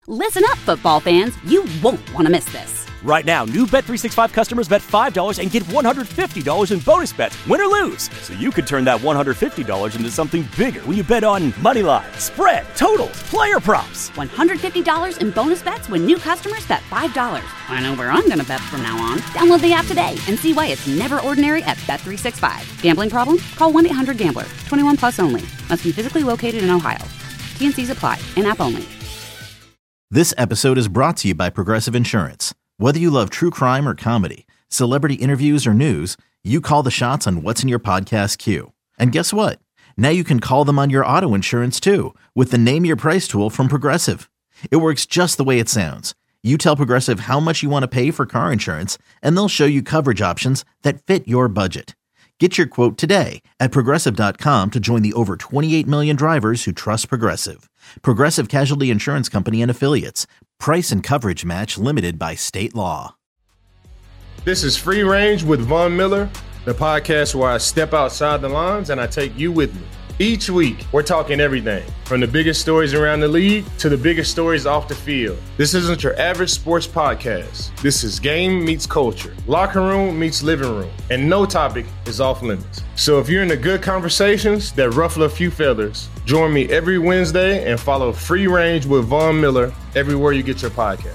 Listen up, football fans. You won't want to miss this. Right now, new Bet365 customers bet $5 and get $150 in bonus bets, win or lose. So you could turn that $150 into something bigger when you bet on money line, spread, totals, player props. $150 in bonus bets when new customers bet $5. I know where I'm going to bet from now on. Download the app today and see why it's never ordinary at Bet365. Gambling problem? Call 1-800-GAMBLER. 21 plus only. Must be physically located in Ohio. T&Cs apply. In-app only. This episode is brought to you by Progressive Insurance. Whether you love true crime or comedy, celebrity interviews or news, you call the shots on what's in your podcast queue. And guess what? Now you can call them on your auto insurance too with the Name Your Price tool from Progressive. It works just the way it sounds. You tell Progressive how much you want to pay for car insurance, and they'll show you coverage options that fit your budget. Get your quote today at Progressive.com to join the over 28 million drivers who trust Progressive. Progressive Casualty Insurance Company and Affiliates. Price and coverage match limited by state law. This is Free Range with Von Miller, the podcast where I step outside the lines and I take you with me. Each week, we're talking everything from the biggest stories around the league to the biggest stories off the field. This isn't your average sports podcast. This is game meets culture, locker room meets living room, and no topic is off limits. So if you're into good conversations that ruffle a few feathers, join me every Wednesday and follow Free Range with Von Miller everywhere you get your podcast.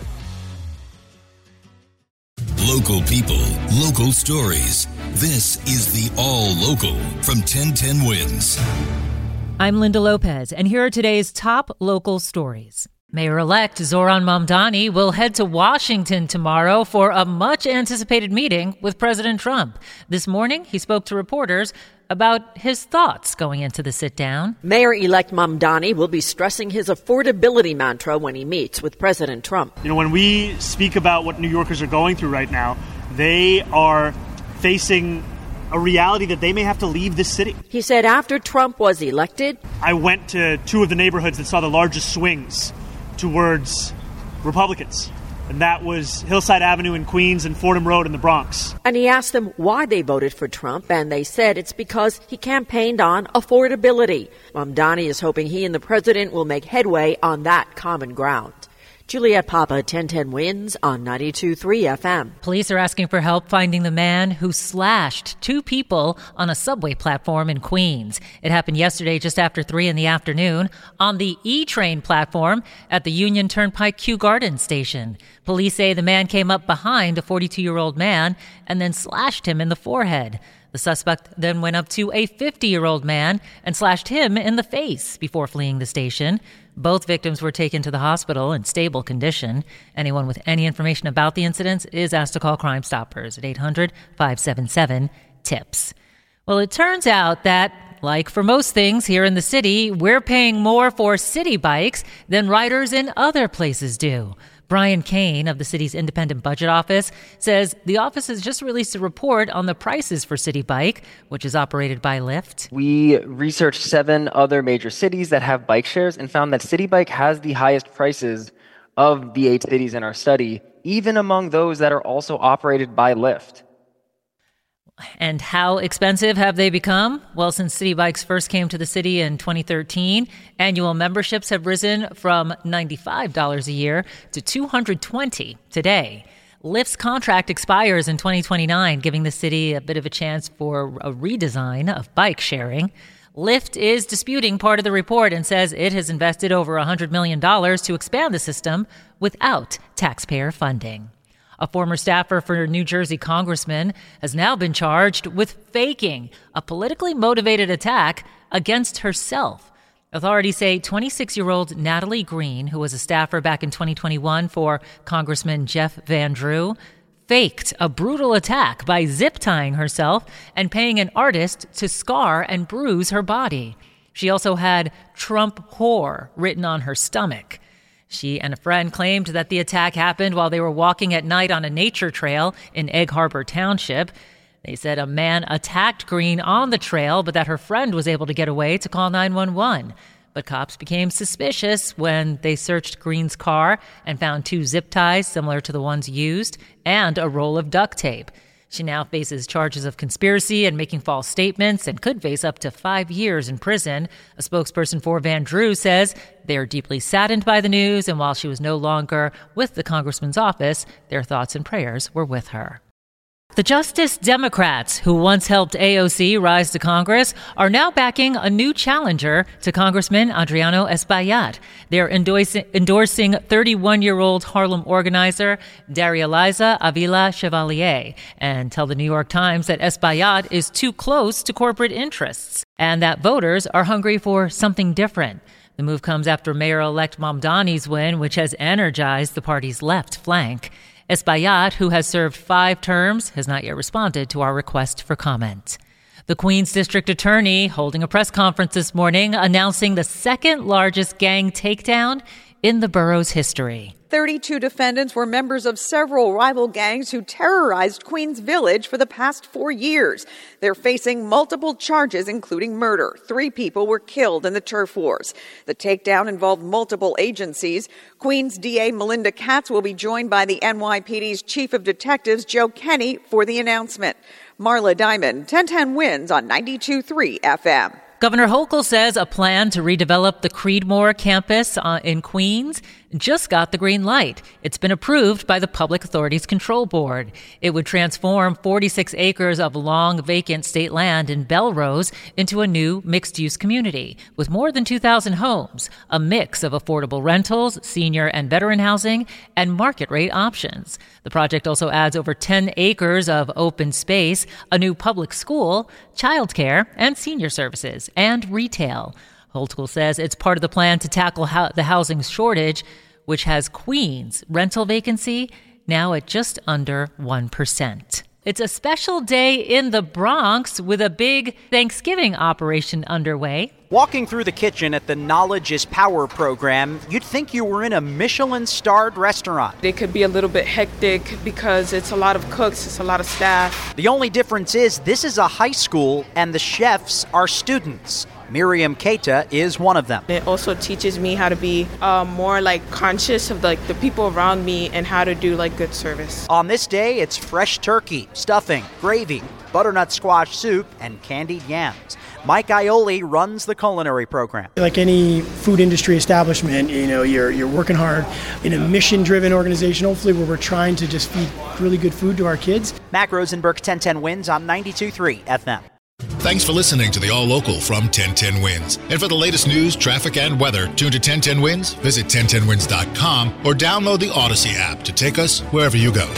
Local people, local stories. This is the All Local from 1010 Wins. I'm Linda Lopez, and here are today's top local stories. Mayor-elect Zohran Mamdani will head to Washington tomorrow for a much-anticipated meeting with President Trump. This morning, he spoke to reporters about his thoughts going into the sit-down. Mayor-elect Mamdani will be stressing his affordability mantra when he meets with President Trump. You know, when we speak about what New Yorkers are going through right now, they are facing a reality that they may have to leave this city. He said after Trump was elected, I went to two of the neighborhoods that saw the largest swings towards Republicans, and that was Hillside Avenue in Queens and Fordham Road in the Bronx. And he asked them why they voted for Trump, and they said it's because he campaigned on affordability. Mamdani is hoping he and the president will make headway on that common ground. Juliet Papa, 1010 Wins on 92.3 FM. Police are asking for help finding the man who slashed two people on a subway platform in Queens. It happened yesterday just after 3 in the afternoon on the E-Train platform at the Union Turnpike Kew Garden station. Police say the man came up behind a 42-year-old man and then slashed him in the forehead. The suspect then went up to a 50-year-old man and slashed him in the face before fleeing the station. Both victims were taken to the hospital in stable condition. Anyone with any information about the incidents is asked to call Crime Stoppers at 800-577-TIPS. Well, it turns out that, like for most things here in the city, we're paying more for city bikes than riders in other places do. Brian Kane of the city's independent budget office says the office has just released a report on the prices for City Bike, which is operated by Lyft. We researched 7 other major cities that have bike shares and found that City Bike has the highest prices of the 8 cities in our study, even among those that are also operated by Lyft. And how expensive have they become? Well, since City Bikes first came to the city in 2013, annual memberships have risen from $95 a year to $220 today. Lyft's contract expires in 2029, giving the city a bit of a chance for a redesign of bike sharing. Lyft is disputing part of the report and says it has invested over $100 million to expand the system without taxpayer funding. A former staffer for a New Jersey congressman has now been charged with faking a politically motivated attack against herself. Authorities say 26-year-old Natalie Green, who was a staffer back in 2021 for Congressman Jeff Van Drew, faked a brutal attack by zip-tying herself and paying an artist to scar and bruise her body. She also had Trump whore written on her stomach. She and a friend claimed that the attack happened while they were walking at night on a nature trail in Egg Harbor Township. They said a man attacked Green on the trail, but that her friend was able to get away to call 911. But cops became suspicious when they searched Green's car and found 2 zip ties similar to the ones used and a roll of duct tape. She now faces charges of conspiracy and making false statements and could face up to 5 years in prison. A spokesperson for Van Drew says they are deeply saddened by the news, and while she was no longer with the congressman's office, their thoughts and prayers were with her. The Justice Democrats, who once helped AOC rise to Congress, are now backing a new challenger to Congressman Adriano Espaillat. They're endorsing 31-year-old Harlem organizer Darializa Avila Chevalier, and tell the New York Times that Espaillat is too close to corporate interests and that voters are hungry for something different. The move comes after Mayor-elect Mamdani's win, which has energized the party's left flank. Espaillat, who has served 5 terms, has not yet responded to our request for comment. The Queens District Attorney holding a press conference this morning announcing the second largest gang takedown in the borough's history. 32 defendants were members of several rival gangs who terrorized Queens Village for the past 4 years. They're facing multiple charges, including murder. 3 people were killed in the turf wars. The takedown involved multiple agencies. Queens DA Melinda Katz will be joined by the NYPD's Chief of Detectives, Joe Kenny, for the announcement. Marla Diamond, 1010 Wins on 92.3 FM. Governor Hochul says a plan to redevelop the Creedmoor campus in Queens just got the green light. It's been approved by the Public Authorities Control Board. It would transform 46 acres of long vacant state land in Belrose into a new mixed-use community with more than 2,000 homes, a mix of affordable rentals, senior and veteran housing, and market-rate options. The project also adds over 10 acres of open space, a new public school, childcare, and senior services, and retail. Hochul says it's part of the plan to tackle the housing shortage, which has Queens' rental vacancy now at just under 1%. It's a special day in the Bronx with a big Thanksgiving operation underway. Walking through the kitchen at the Knowledge is Power program, you'd think you were in a Michelin-starred restaurant. It could be a little bit hectic because it's a lot of cooks, it's a lot of staff. The only difference is this is a high school and the chefs are students. Miriam Keita is one of them. It also teaches me how to be more conscious of the people around me and how to do good service. On this day, it's fresh turkey, stuffing, gravy, butternut squash soup, and candied yams. Mike Aioli runs the culinary program. Like any food industry establishment, you're working hard in a mission-driven organization, hopefully where we're trying to just feed really good food to our kids. Mac Rosenberg, 1010 Wins on 92.3 FM. Thanks for listening to the All Local from 1010 Wins. And for the latest news, traffic, and weather, tune to 1010 Wins, visit 1010wins.com, or download the Odyssey app to take us wherever you go.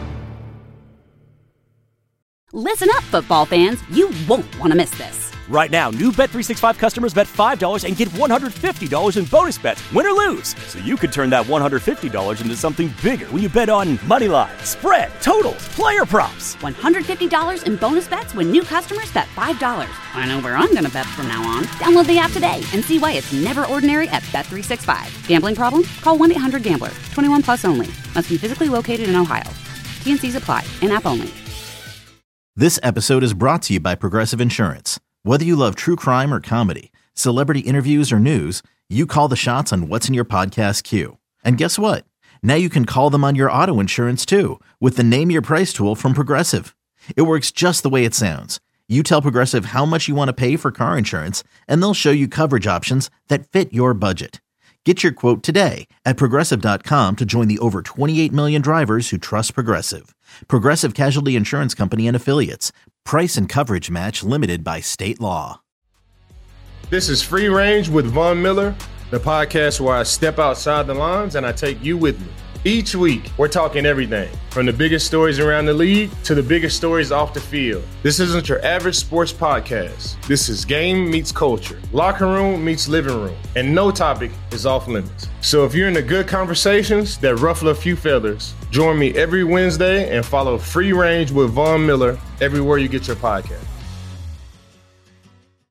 Listen up, football fans. You won't want to miss this. Right now, new Bet365 customers bet $5 and get $150 in bonus bets, win or lose. So you could turn that $150 into something bigger when you bet on money line, spread, totals, player props. $150 in bonus bets when new customers bet $5. I know where I'm going to bet from now on. Download the app today and see why it's never ordinary at Bet365. Gambling problem? Call 1-800-GAMBLER. 21 plus only. Must be physically located in Ohio. T&Cs apply. In-app only. This episode is brought to you by Progressive Insurance. Whether you love true crime or comedy, celebrity interviews or news, you call the shots on what's in your podcast queue. And guess what? Now you can call them on your auto insurance too with the Name Your Price tool from Progressive. It works just the way it sounds. You tell Progressive how much you want to pay for car insurance, and they'll show you coverage options that fit your budget. Get your quote today at Progressive.com to join the over 28 million drivers who trust Progressive. Progressive Casualty Insurance Company and Affiliates. Price and coverage match limited by state law. This is Free Range with Von Miller, the podcast where I step outside the lines and I take you with me. Each week, we're talking everything from the biggest stories around the league to the biggest stories off the field. This isn't your average sports podcast. This is game meets culture, locker room meets living room, and no topic is off limits. So if you're into good conversations that ruffle a few feathers, join me every Wednesday and follow Free Range with Von Miller everywhere you get your podcast.